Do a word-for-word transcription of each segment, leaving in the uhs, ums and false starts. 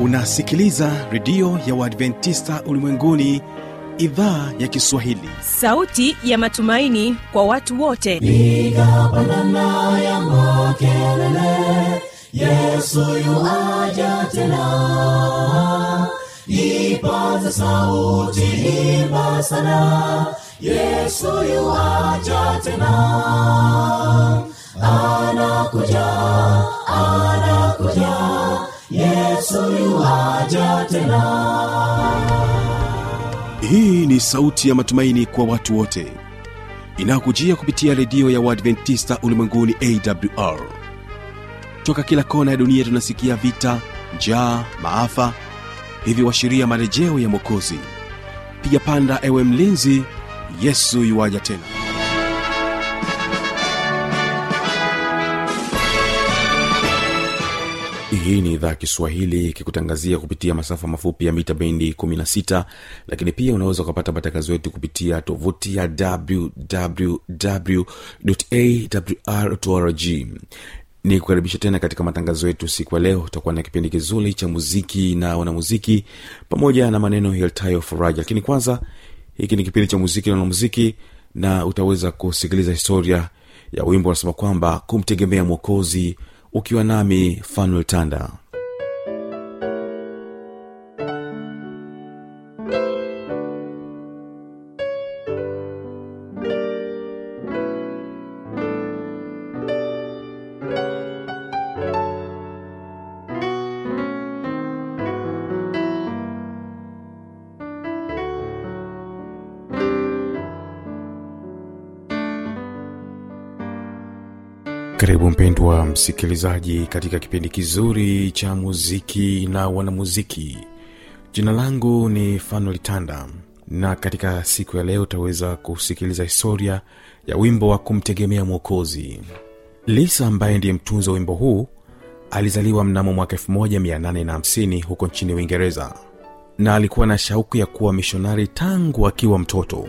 Unasikiliza redio ya Waadventista Ulimwenguni, idhaa ya Kiswahili. Sauti ya matumaini kwa watu wote. Piga pandana ya makelele, Yesu yu aja tena. Ipaza sauti, imba sana, Yesu yu aja tena. Anakuja, anakuja, Yesu yu aja tena. Hii ni sauti ya matumaini kwa watu wote, inakujia kupitia redio ya Waadventista Ulimwenguni A W R. Toka kila kona ya dunia tunasikia vita, njaa, maafa, hivi washiria marejeo ya Mwokozi. Piga panda ewe mlinzi, Yesu yuaja tena. Hii ni idhaa Kiswahili ikikutangazia kupitia masafa mafupi ya mita bendi kumi na sita, lakini pia unaweza kupata matangazo yetu kupitia tovuti ya double-u double-u double-u dot a w r dot org. Ni kukaribisha tena katika matangazo yetu siku ya leo. Tutakuwa na kipindi kizuri cha muziki na wanamuziki pamoja na maneno yaltayo faraja. Lakini kwanza, hiki ni kipindi cha muziki na wanamuziki, na utaweza kusikiliza historia ya wimbo unasema kwamba kumtegemea Mwokozi, ukiwa nami Fanuel Tanda. Karibu mpendwa msikilizaji katika kipindi kizuri cha muziki na wanamuziki. Jina langu ni Fanuel Tanda, na katika siku ya leo utaweza kusikiliza historia ya wimbo wa kumtegemea Mwokozi. Lisa ambaye ndiye mtunzi wa wimbo huu alizaliwa mnamo mwaka elfu moja mia nane na hamsini huko nchini Uingereza, na alikuwa na shauku ya kuwa mishonari tangu akiwa mtoto.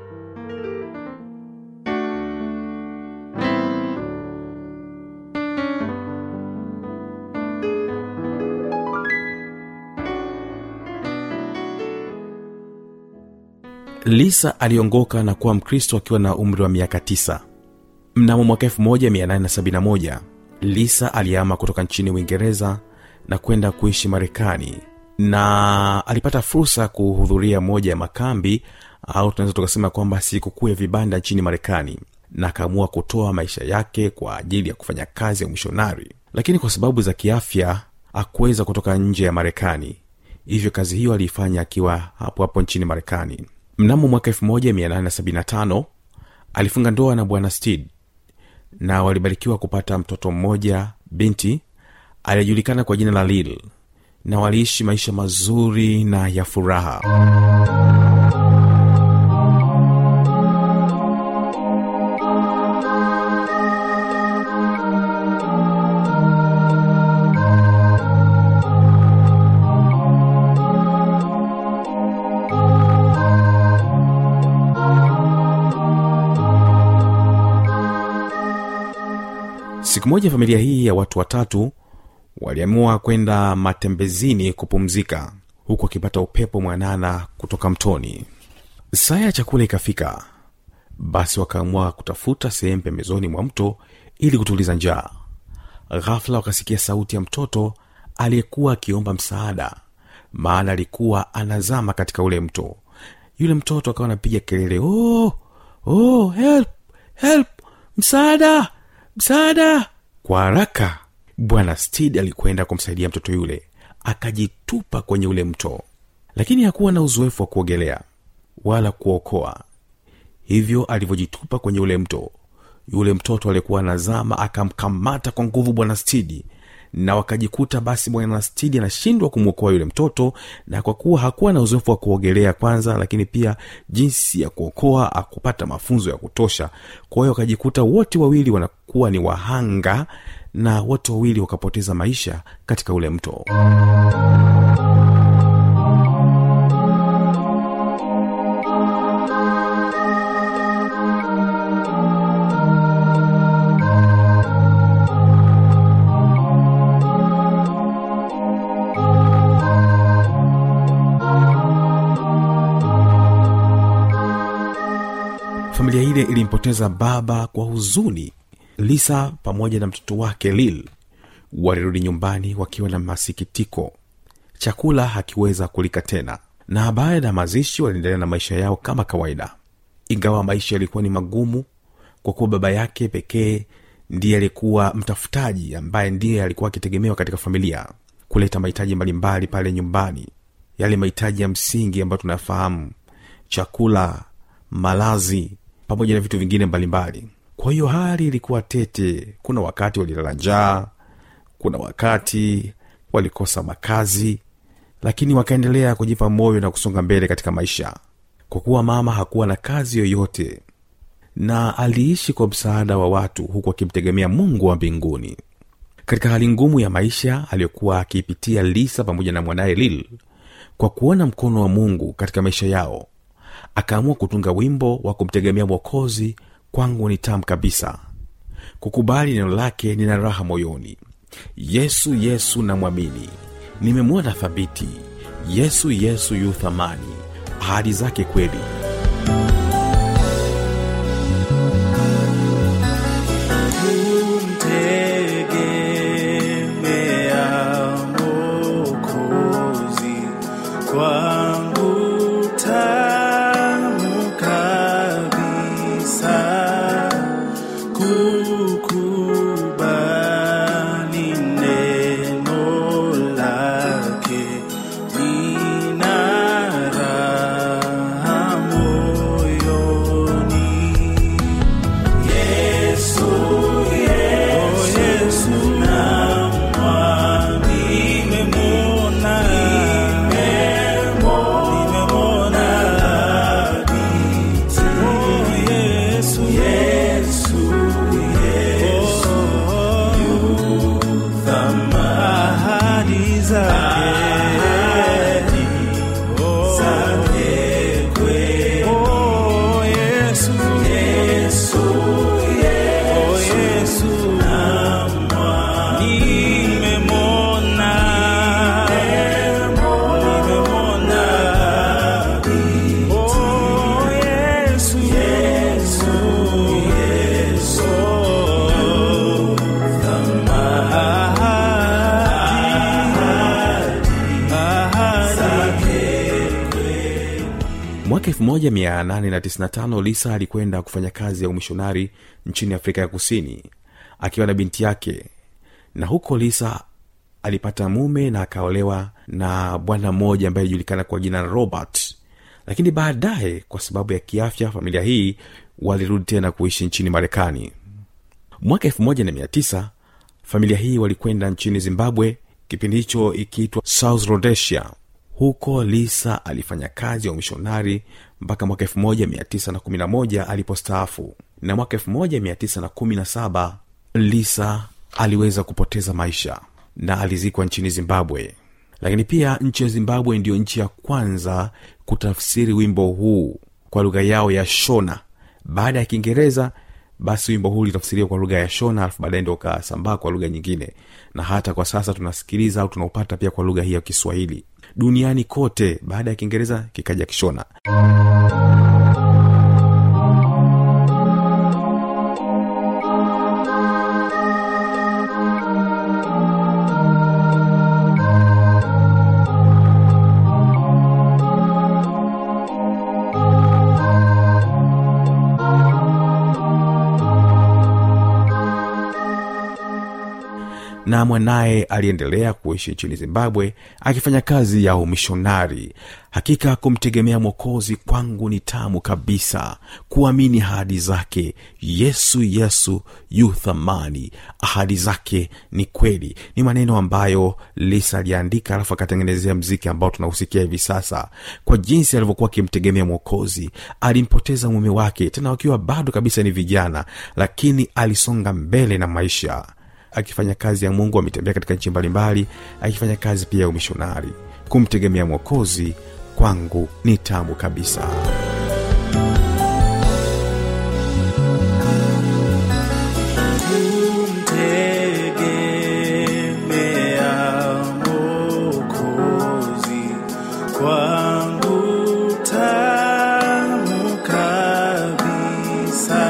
Lisa aliongoka na kuwa Mkristo akiwa na umri wa miaka tisa. Mnamo mwaka elfu moja mia nane na sabini na moja, Lisa alihama kutoka nchini Uingereza na kwenda kuishi Marekani, na alipata fursa kuhudhuria moja ya makambi au tunaweza tukasema kwamba sikukuu ya vibanda nchini Marekani, na akaamua kutoa maisha yake kwa ajili ya kufanya kazi ya mishonari. Lakini kwa sababu za kiafya hakuweza kutoka nje ya Marekani, hivyo kazi hiyo aliifanya akiwa hapo hapo nchini Marekani. Mnamo mwaka elfu moja mia nane na sabini na tano alifunga ndoa na bwana Steed, na walibarikiwa kupata mtoto mmoja, binti aliyejulikana kwa jina la Lil, na waliishi maisha mazuri na ya furaha. Siku moja familia hii ya watu watatu waliamua kwenda matembezini kupumzika, huku wakipata upepo mwanana kutoka mtoni. Saa ya chakula ikafika, basi wakaamua kutafuta sehemu pembezoni mwa mto ili kutuliza njaa. Ghafla wakasikia sauti ya mtoto aliyekuwa akiomba msaada, maana alikuwa anazama katika ule mto. Yule mtoto akawa anapiga kelele, "Oh! Oh, help! Help! Msaada! Msaada!" Kwa haraka bwana Steed alikwenda kumsaidia mtoto yule, akajitupa kwenye ule mto. Lakini hakuwa na uzoefu wa kuogelea wala kuokoa. Hivyo alivyojitupa kwenye ule mto, yule mtoto alikuwa anazama akamkamata kwa nguvu bwana Steed, na wakajikuta basi bwana Steed anashindwa kumwokoa yule mtoto. Na kwa kuwa hakuwa na uzoefu wa kuogelea kwanza, lakini pia jinsi ya kuokoa akupata mafunzo ya kutosha, kwa hiyo wakajikuta wote wawili wanakuwa ni wahanga, na wote wawili wakapoteza maisha katika ule mto. ilimpoteza baba kwa huzuni. Lisa pamoja na mtoto wake Lil walirudi nyumbani wakiwa na masikitiko. Chakula hakiweza kulika tena, na baada ya mazishi waliendelea na maisha yao kama kawaida. Ingawa maisha yalikuwa ni magumu kwa kuwa baba yake pekee ndiye alikuwa mtafutaji ambaye ndiye alikuwa akitegemewa katika familia kuleta mahitaji mbalimbali pale nyumbani, yale mahitaji ya msingi ambayo tunafahamu: chakula, malazi pamoja na vitu vingine mbalimbali. Kwa hiyo hali ilikuwa tete. Kuna wakati walilala njaa, kuna wakati walikosa makazi, lakini wakaendelea kujipa moyo na kusonga mbele katika maisha. Kwa kuwa mama hakuwa na kazi yoyote na aliishi kwa msaada wa watu huku akimtegemea Mungu wa mbinguni. Katika hali ngumu ya maisha aliyokuwa akipitia Lisa pamoja na mwanae Lil, kwa kuona mkono wa Mungu katika maisha yao, akaamua kutunga wimbo wa kumtegemea Mwokozi, kwangu ni tamu kabisa. Kukubali neno lake nina raha moyoni. Yesu Yesu namwamini, nimemwona thabiti. Yesu Yesu yu thamani, ahadi zake kweli. Mwaka elfu moja mia nane tisini na tano Lisa alikwenda kufanya kazi ya umishonari nchini Afrika ya Kusini akiwa na binti yake, na huko Lisa alipata mume na akaolewa na bwana mmoja ambaye alijulikana kwa jina Robert. Lakini baadaye kwa sababu ya kiafya familia hii walirudi tena kuishi nchini Marekani. Mwaka elfu moja na mia tisa familia hii walikwenda nchini Zimbabwe, kipindi hicho ikiitwa South Rhodesia. Huko Lisa alifanya kazi ya umishonari mpaka mwaka elfu moja mia tisa kumi na moja alipostaafu. Na mwaka elfu moja mia tisa kumi na saba Lisa aliweza kupoteza maisha na alizikwa nchini Zimbabwe. Lakini pia nchi ya Zimbabwe ndio nchi ya kwanza kutafsiri wimbo huu kwa lugha yao ya Shona. Baada ya Kiingereza, basi wimbo huu ulitafsiriwa kwa lugha ya Shona, alafu baadaye ndio ukasambaa kwa lugha nyingine. Na hata kwa sasa tunasikiliza au tunaupata pia kwa lugha hii ya Kiswahili. Duniani kote baada ya Kiingereza kikaja Kishona. Na mwanae aliendelea kuishi nchini Zimbabwe akifanya kazi ya umishonari. Hakika kumtegemea Mwokozi kwangu ni tamu kabisa, kuamini ahadi zake. Yesu Yesu yu thamani, ahadi zake ni kweli. Ni maneno ambayo Lisa aliandika alafu akatengenezea muziki ambao tunausikia hivi sasa. Kwa jinsi alivyokuwa akimtegemea Mwokozi, alimpoteza mume wake tena wakiwa bado kabisa ni vijana, lakini alisonga mbele na maisha akifanya kazi ya Mungu. Ametembea katika nchi mbalimbali akifanya kazi pia ya umishonari. Kumtegemea Mwokozi kwangu ni tamu kabisa. Kwangu tamu kabisa.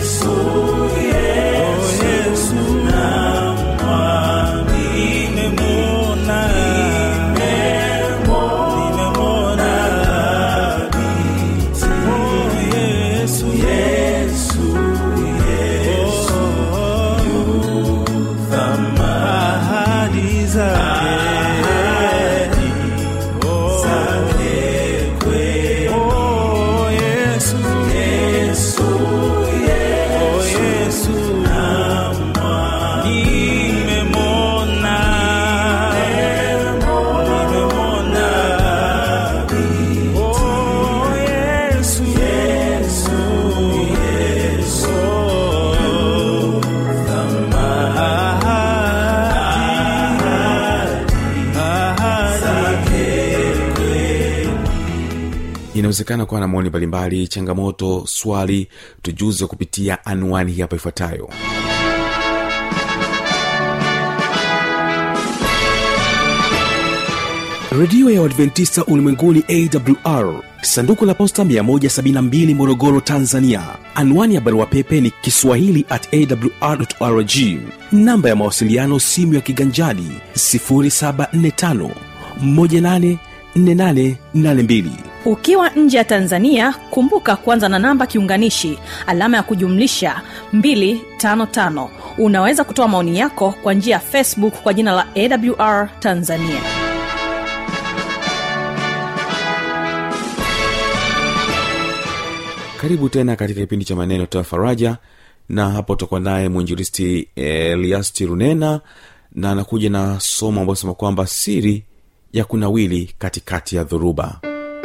Inawezekana kuwa na maoni mbalimbali, changamoto, swali, tujuze kupitia anwani hapa ifuatayo. Radio ya Adventista Ulimwenguni A W R, sanduku la posta mia moja sabini na mbili Morogoro, Tanzania. Anwani ya barua pepe ni kiswahili at a w r dot org. Namba ya mawasiliano simu ya kiganjani sifuri saba nne tano moja nane nne nane nane mbili. Ukiwa nje ya Tanzania, kumbuka kwanza na namba kiunganishi alama ya kujumlisha mbili tano tano. Unaweza kutoa maoni yako kwa njia ya Facebook kwa jina la A W R Tanzania. Karibu tena katika kipindi cha maneno toa faraja, na hapo tutakuwa naye mwinjilisti Elias Runena, na anakuja na somo ambalo sema kwamba siri ya kunawili katikati ya dhoruba.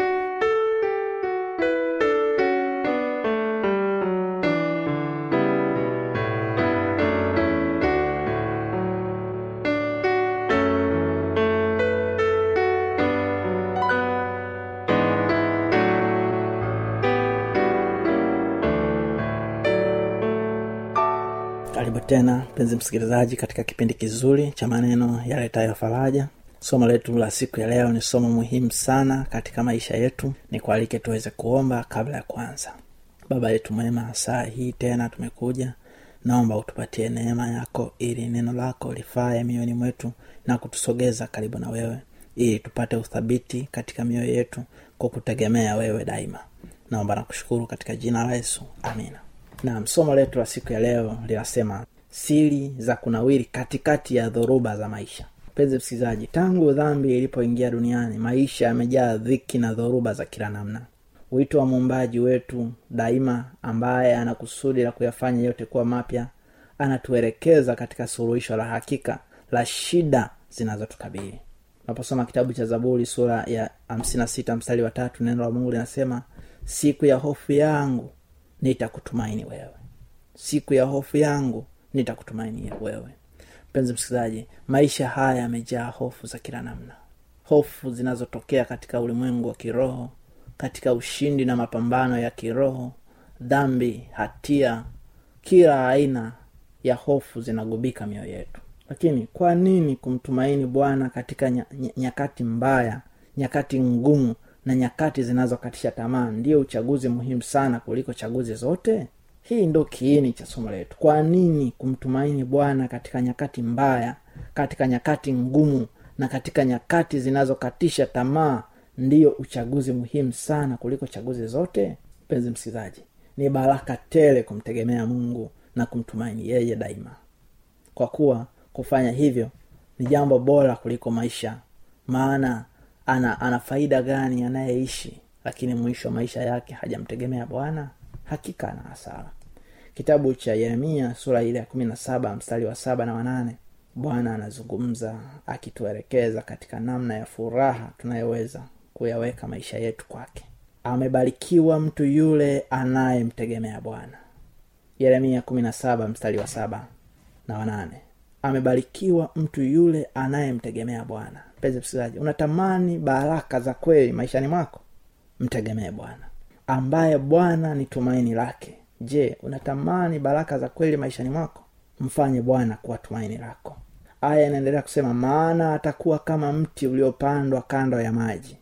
Karibu tena mpenzi msikilizaji katika kipindi kizuri cha maneno yaletayo faraja. Somo letu la siku ya leo ni somo muhimu sana katika maisha yetu. Nikualike tuweze kuomba kabla ya kuanza. Baba yetu mwema, saa hii tena tumekuja, naomba utupatie neema yako ili neno lako lifae mioyoni mwetu na kutusogeza karibu na wewe, ili tupate uthabiti katika mioyo yetu kwa kutegemea wewe daima. Naomba na kushukuru katika jina la Yesu. Amina. Na somo letu la siku ya leo linasema siri za kunawiri katikati ya dhoruba za maisha. Mpenzi msikilizaji, tangu dhambi ilipoingia duniani, maisha yamejaa dhiki na dhoruba za kila namna. Wito wa Muumbaji wetu daima, ambaye anakusudi la kuyafanya yote kuwa mapya, anatuelekeza katika suluhisho la hakika la shida zinazotukabili. Tunaposoma kitabu cha Zaburi sura ya hamsini na sita mstari wa tatu, neno la Mungu linasema, siku ya hofu yangu nitakutumaini wewe. Siku ya hofu yangu nitakutumaini wewe. Mpenzi msikilizaji, maisha haya yamejaa hofu za kila namna. Hofu zinazotokea katika ulimwengu wa kiroho, katika ushindi na mapambano ya kiroho, dhambi, hatia, kila aina ya hofu zinagubika mioyo yetu. Lakini kwa nini kumtumaini Bwana katika nyakati mbaya, nyakati ngumu na nyakati zinazokatisha tamaa ndio uchaguzi muhimu sana kuliko chaguzi zote? Hii ndio kiini cha somo letu. Kwa nini kumtumaini Bwana katika nyakati mbaya, katika nyakati ngumu na katika nyakati zinazokatisha tamaa ndio uchaguzi muhimu sana kuliko chaguzi zote? Mpenzi msikilizaji, ni baraka tele kumtegemea Mungu na kumtumaini yeye daima. Kwa kuwa kufanya hivyo ni jambo bora kuliko maisha. Maana ana ana faida gani anayeishi lakini mwisho maisha yake hajamtegemea Bwana? Hakika ana hasara. Kitabu cha Yeremia sura ile ya kumi na saba mstari wa saba na wanane, Bwana anazungumza akituelekeza katika namna ya furaha tunayoweza kuyaweka maisha yetu kwake. Amebarikiwa mtu yule anayemtegemea Bwana. Yeremia kumi na saba mstari wa saba na wanane. Amebarikiwa mtu yule anayemtegemea Bwana. Mpenzi msikilizaji, unatamani baraka za kweli maishani mwako? Mtegemee Bwana, ambaye Bwana ni tumaini lake. Je, unatamani baraka za kweli maishani mwako? Mfanye Bwana kuwa tumaini lako. Aya inaendelea kusema, maana atakuwa kama mti uliopandwa kando ya maji,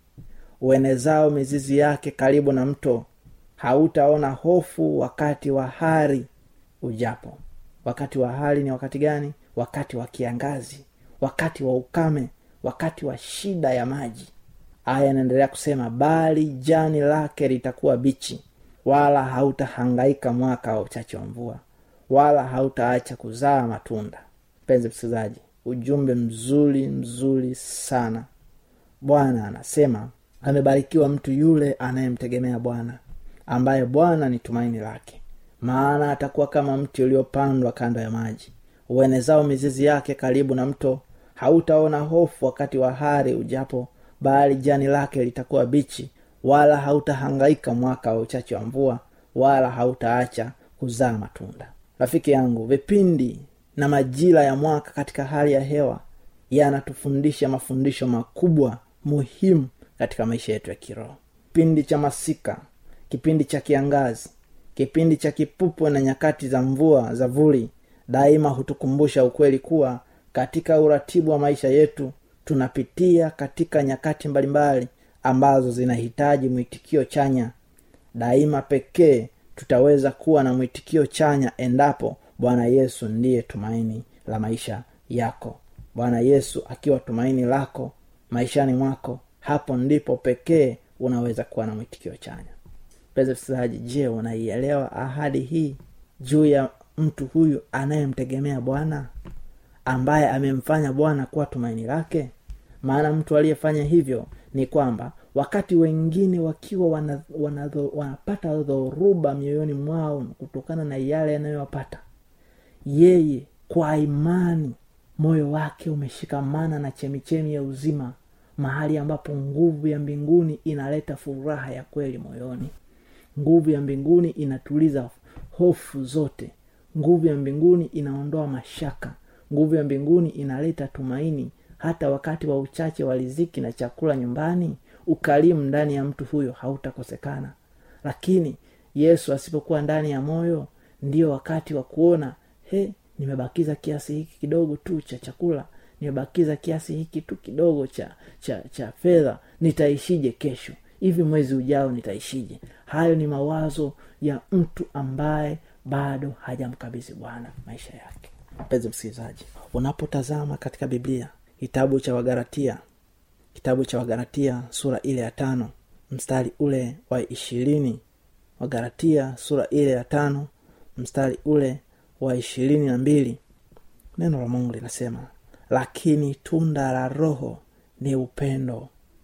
uenezao mizizi yake karibu na mto. Hautaona hofu wakati wa hari, ujapo. Wakati wa hali ni wakati gani? Wakati wa kiangazi, wakati wa ukame, wakati wa shida ya maji. Aya inaendelea kusema, bali jani lake litakuwa bichi, wala hautahangaika mwaka wa uchache wa mvua, wala hautaacha kuzaa matunda. Mpenzi msikilizaji, ujumbe mzuri mzuri sana. Bwana anasema amebarikiwa mtu yule anayemtegemea Bwana, ambaye Bwana ni tumaini lake. Maana atakuwa kama mti uliopandwa kando ya maji, uenezao mizizi yake karibu na mto. Hautaona hofu wakati wa hari ujapo, bali jani lake litakuwa bichi, wala hautahangaika mwaka wa uchache wa mvua, wala hautaacha kuzaa matunda. Rafiki yangu, vipindi na majira ya mwaka katika hali ya hewa yanatufundisha mafundisho makubwa muhimu katika maisha yetu ya kiroho. Kipindi cha masika, kipindi cha kiangazi, kipindi cha kipupwe na nyakati za mvua za vuli daima hutukumbusha ukweli kuwa katika uratibu wa maisha yetu tunapitia katika nyakati mbalimbali ambazo zinahitaji mwitikio chanya. Daima pekee tutaweza kuwa na mwitikio chanya endapo Bwana Yesu ndiye tumaini la maisha yako. Bwana Yesu akiwa tumaini lako maishani mwako, hapo ndipo pekee unaweza kuwa na mwitikio chanya. Mpenzi msikilizaji, je, unaielewa ahadi hii juu ya mtu huyu anayemtegemea Bwana, ambaye amemfanya Bwana kuwa tumaini lake? Maana mtu aliyefanya hivyo ni kwamba wakati wengine wakiwa wana, wana, wanapata dhoruba mioyoni mwao kutokana na yale yanayowapata, yeye kwa imani moyo wake umeshikamana na chemichemi ya uzima, mahali ambapo nguvu ya mbinguni inaleta furaha ya kweli moyoni. Nguvu ya mbinguni inatuliza hofu zote. Nguvu ya mbinguni inaondoa mashaka. Nguvu ya mbinguni inaleta tumaini hata wakati wa uchache wa riziki na chakula nyumbani. Ukarimu ndani ya mtu huyo hautakosekana. Lakini Yesu asipokuwa ndani ya moyo, ndio wakati wa kuona, he, nimebakiza kiasi hiki kidogo tu cha chakula, nimebakiza kiasi hiki tu kidogo cha cha cha fedha, nitaishije kesho? Hivi mwezi ujao nitaishije? Hayo ni mawazo ya mtu ambaye bado hajamkabidhi Bwana maisha yake. Mpenzi msikilizaji, unapotazama katika Biblia, kitabu cha Wagalatia, kitabu cha Wagalatia sura ile ya tano mstari ule wa ishirini, Wagalatia sura ile ya tano mstari ule wa ishirini na mbili, neno la Mungu linasema, lakini tunda la Roho ni upendo,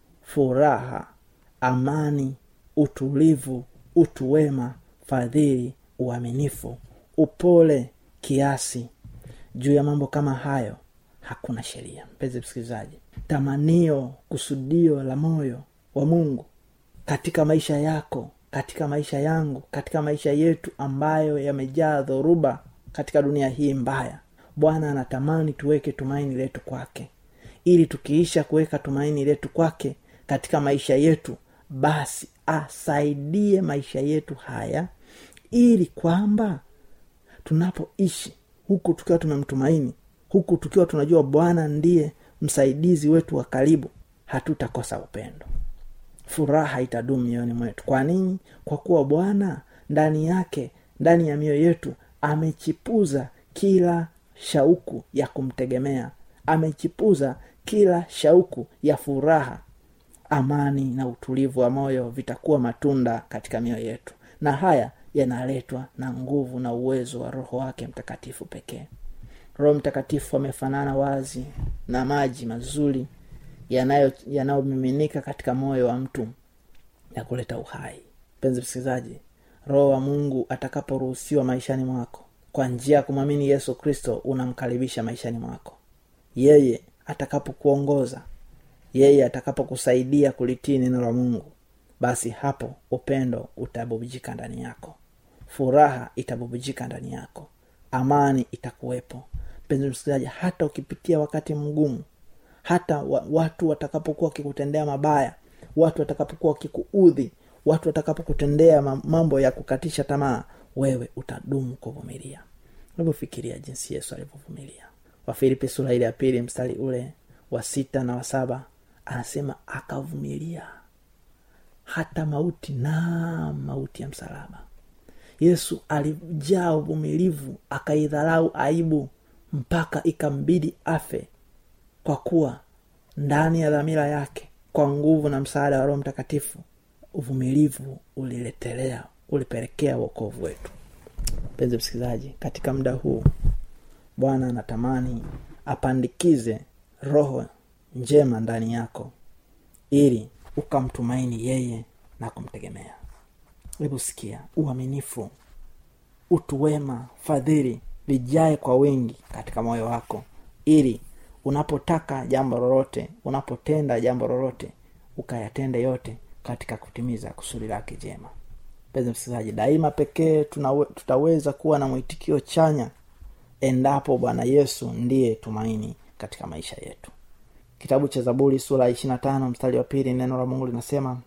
furaha, amani, utulivu, utu wema, fadhili, uaminifu, upole, kiasi. Juu ya mambo kama hayo hakuna sheria. Mpenzi msikilizaji, tamanio, kusudio la moyo wa Mungu katika maisha yako, katika maisha yangu, katika maisha yetu ambayo yamejaa dhoruba katika dunia hii mbaya, Bwana anatamani tuweke tumaini letu kwake. Ili tukiisha kuweka tumaini letu kwake katika maisha yetu, basi asaidie maisha yetu haya, ili kwamba tunapoishi huku tukiwa tumemtumaini, huku tukiwa tunajua Bwana ndiye msaidizi wetu wa karibu, hatutakosa upendo. Furaha itadumu mioyoni mwetu. Kwa nini? Kwa kuwa Bwana ndani yake, ndani ya mioyo yetu amechipuza kila shauku ya kumtegemea, amechipuza kila shauku ya furaha. Amani na utulivu wa moyo vitakuwa matunda katika mioyo yetu, na haya yanaletwa na nguvu na uwezo wa Roho wake Mtakatifu pekee. Roho Mtakatifu amefanana wazi na maji mazuri yanayo yanayomiminika katika moyo wa mtu na kuleta uhai. Mpenzi msikilizaji, Roho wa Mungu atakaporuhusiwa maishani mwako kwa njia ya kumwamini Yesu Kristo, unamkaribisha maishani mwako. Yeye atakapokuongoza, yeye atakapokusaidia kulitii neno la Mungu, basi hapo upendo utabubujika ndani yako, furaha itabubujika ndani yako, amani itakuwepo. Mpenzi msikilizaji, hata ukipitia wakati mgumu, hata watu watakapokuwa wakikutendea mabaya, watu watakapokuwa wakikuudhi, watu watakapokutendea mambo ya kukatisha tamaa, wewe utadumu kuvumilia. Unapofikiria jinsi Yesu alivyovumilia. Wafilipi sura ile ya pili mstari ule wa sita na wa saba anasema akavumilia hata mauti, na mauti ya msalaba. Yesu alijaa uvumilivu, akaidharau aibu mpaka ikambidi afe, kwa kuwa ndani ya dhamira yake, kwa nguvu na msaada wa Roho Mtakatifu, uvumilivu uliletelea ulipelekea wokovu wetu. Mpenzi msikilizaji, katika muda huu Bwana anatamani apandikize roho njema ndani yako ili ukamtumaini yeye na kumtegemea. Hebu sikia, uaminifu, utu wema, fadhili vijae kwa wingi katika moyo wako, ili unapotaka jambo lolote, unapotenda jambo lolote, ukayatende yote katika kutimiza kusudi lake jema. Mpenzi msikilizaji, daima pekee tunawe, tutaweza kuwa na mwitikio chanya endapo Bwana Yesu ndiye tumaini katika maisha yetu. Kitabu cha Zaburi sura ishirini na tano mstari wa pili, neno la Mungu linasema,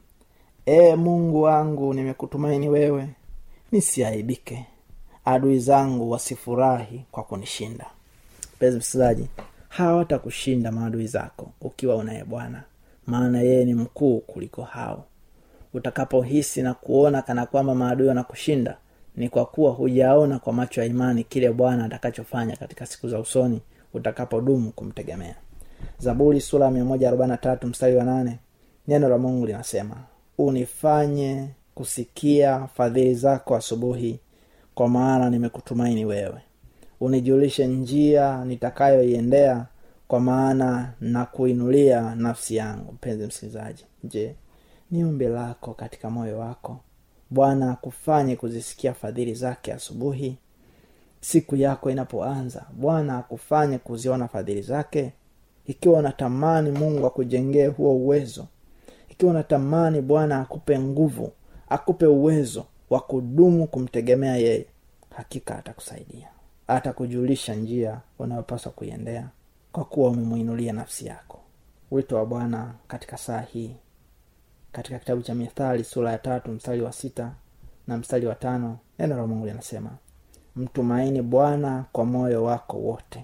E Mungu wangu, nimekutumaini wewe, nisiaibike. Adui zangu wasifurahi kwa kunishinda. Mpenzi msikilizaji, hawatakushinda maadui zako ukiwa unaye Bwana, maana yeye ni mkuu kuliko hao. Utakapohisi na kuona kana kwamba maadui wanakushinda, ni kwa kuwa hujaona kwa macho ya imani kile Bwana atakachofanya katika siku za usoni utakapodumu kumtegemea. Zaburi sura mia moja arobaini na tatu mstari wa nane, neno la Mungu linasema, unifanye kusikia fadhili zako asubuhi, kwa maana nimekutumaini wewe. Unijulishe njia nitakayoiendea, kwa maana na kuinulia nafsi yangu. Mpenzi msikilizaji, je, ni ombi lako katika moyo wako Bwana akufanye kuzisikia fadhili zake asubuhi? Siku yako inapoanza, Bwana akufanye kuziona fadhili zake? Ikiwa unatamani Mungu akujengee huo uwezo, ikiwa unatamani Bwana akupe nguvu, akupe uwezo wa kudumu kumtegemea yeye, hakika atakusaidia. Atakujulisha njia unayopaswa kuiendea, kwa kuwa umemuinulia nafsi yako. Wito wa Bwana katika saa hii, katika kitabu cha Mithali sura ya tatu mstari wa sita na mstari wa tano, neno la Mungu linasema, mtumaini Bwana kwa moyo wako wote.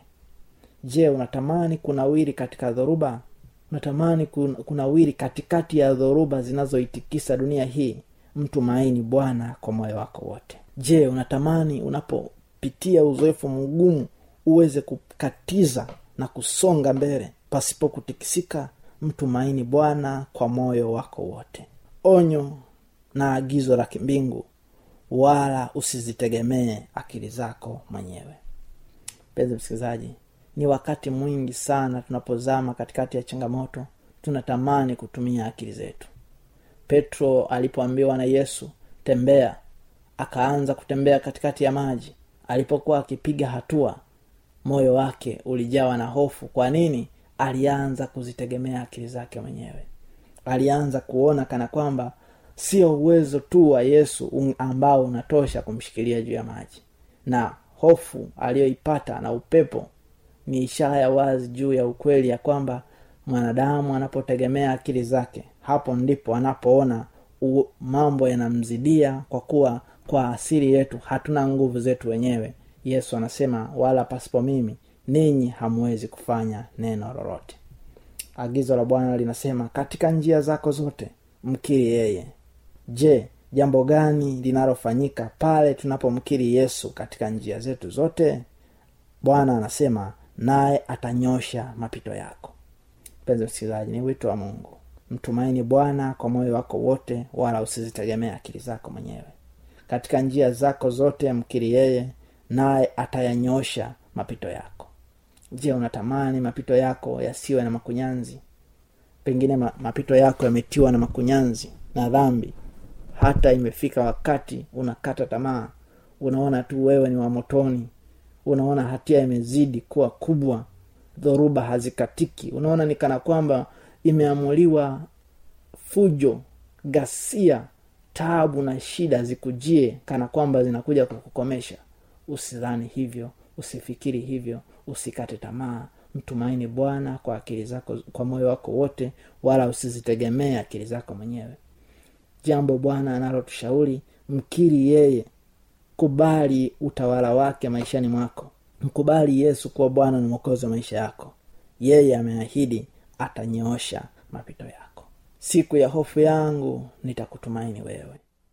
Je, unatamani kunawiri katika dhoruba? Unatamani kunawiri katikati ya dhoruba zinazoitikisa dunia hii? Mtumaini Bwana kwa moyo wako wote. Je, unatamani unapopitia uzoefu mgumu uweze kukatiza na kusonga mbele pasipo kutikisika? Mtumaini Bwana kwa moyo wako wote. Onyo na agizo la kimbingu, wala usizitegemee akili zako mwenyewe. Mpenzi msikilizaji, ni wakati mwingi sana tunapozama katikati ya changamoto tunatamani kutumia akili zetu. Petro alipoambiwa na Yesu tembea, akaanza kutembea katikati ya maji. Alipokuwa akipiga hatua, moyo wake ulijawa na hofu. Kwa nini? Alianza kuzitegemea akili zake mwenyewe. Alianza kuona kana kwamba sio uwezo tu wa Yesu ambao unatosha kumshikilia juu ya maji. Na hofu aliyoipata na upepo ni ishara ya wazi juu ya ukweli ya kwamba mwanadamu anapotegemea akili zake, hapo ndipo anapoona u, mambo yanamzidia, kwa kuwa kwa asili yetu hatuna nguvu zetu wenyewe. Yesu anasema, wala pasipo mimi ninyi hamwezi kufanya neno lolote. Agizo la Bwana linasema, katika njia zako zote mkiri yeye. Je, jambo gani linalofanyika pale tunapomkiri Yesu katika njia zetu zote? Bwana anasema, naye atanyosha mapito yako. Mpenzi msikilizaji, ni wito wa Mungu. Mtumaini Bwana kwa moyo wako wote, wala usizitegemee akili zako mwenyewe. Katika njia zako zote mkiri yeye, naye atayanyosha mapito yako. Je, unatamani mapito yako yasiwe na makunyanzi? Pengine ma, mapito yako yametiwa na makunyanzi na dhambi, hata imefika wakati unakata tamaa. Unaona tu wewe ni wa motoni. Unaona hatia imezidi kuwa kubwa, dhoruba hazikatiki. Unaona ni kana kwamba imeamuliwa fujo, ghasia, taabu na shida zikujie kana kwamba zinakuja kukukomesha. Usidhani hivyo, usifikiri hivyo, usikate tamaa. Mtumaini Bwana kwa akili zako, kwa moyo wako wote, wala usizitegemee akili zako mwenyewe. Jambo Bwana analotushauri, mkiri yeye. Kubali utawala wake maishani mwako. Mkubali Yesu kuwa Bwana na Mwokozi wa maisha yako. Yeye ameahidi atanyoosha mapito yako. Siku ya hofu yangu nitakutumaini wewe.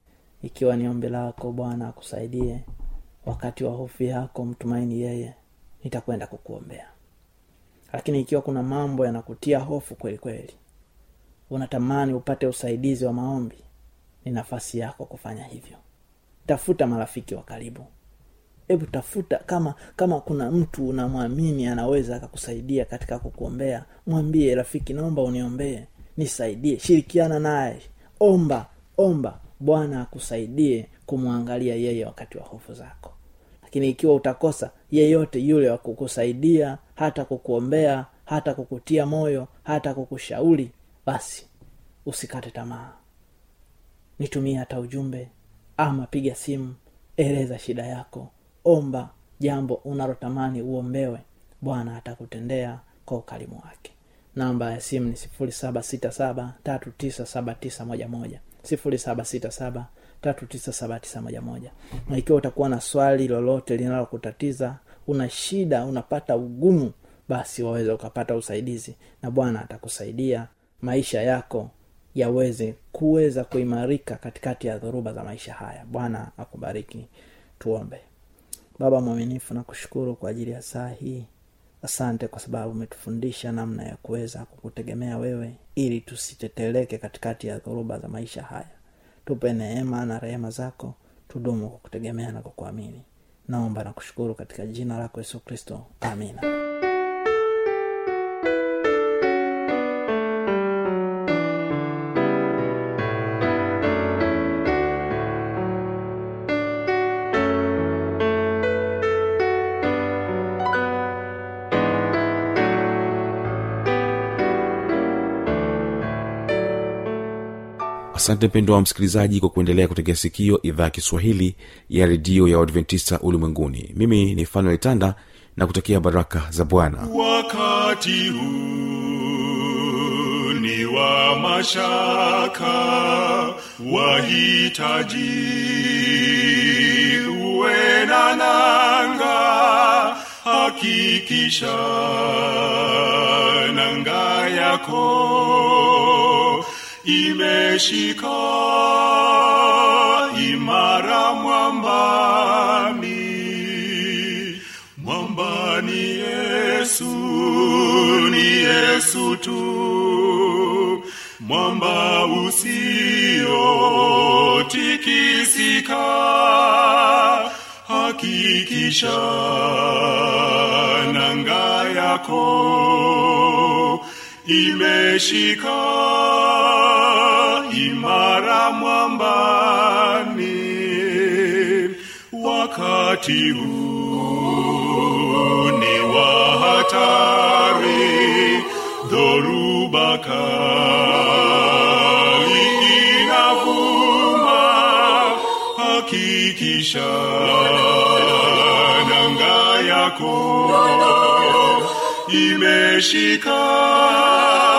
Ikiwa ni ombi lako Bwana akusaidie wakati wa hofu yako, mtumaini yeye, nitakwenda kukuombea. Lakini ikiwa kuna mambo yanakutia hofu kweli kweli, unatamani upate usaidizi wa maombi, ni nafasi yako kufanya hivyo. Tafuta marafiki wa karibu. Hebu tafuta kama kama kuna mtu unamwamini anaweza akakusaidia katika kukuombea, mwambie, rafiki, naomba uniombee, nisaidie. Shirikiana naye. Omba, omba Bwana akusaidie kumwangalia yeye wakati wa hofu zako. Lakini ikiwa utakosa yeyote yule wa kukusaidia, hata kukuombea, hata kukutia moyo, hata kukushauri, basi usikate tamaa. Nitumie hata ujumbe ama piga simu, eleza shida yako, omba jambo unalotamani uombewe, Bwana atakutendea kwa ukarimu wake. Namba ya simu ni sifuri saba sita saba tatu tisa saba tisa moja moja, sifuri saba sita saba tatu tisa saba tisa moja moja. Na ikiwa utakuwa na swali lolote linalokutatiza, una shida, unapata ugumu, basi waweza ukapata usaidizi na Bwana atakusaidia maisha yako yaweze kuweza kuimarika katikati ya dhoruba za maisha haya. Bwana akubariki. Tuombe. Baba mwaminifu, nakushukuru kwa ajili ya saa hii. Asante kwa sababu umetufundisha namna ya kuweza kukutegemea wewe ili tusiteteleke katikati ya dhoruba za maisha haya. Tupe neema na rehema zako, tudumu kukutegemea na kukuamini. Naomba na kushukuru katika jina lako Yesu Kristo. Amina. Asante mpendwa msikilizaji kwa kuendelea kutegea sikio idhaa ya Kiswahili ya redio ya Adventista Ulimwenguni. Mimi ni Fanuel Tanda na kutakia baraka za Bwana. Wakati huu ni wa mashaka, wahitaji uwe na nanga, hakikisha nanga yako imeshika imara mwambani. Mwambani Yesu, ni Yesu tu, mwamba usiotikisika. Hakikisha nanga yako imeshika imara mwambani. Wakati huu ni wa hatari, dhoruba kali inavuma. Hakikisha nanga yako imeshika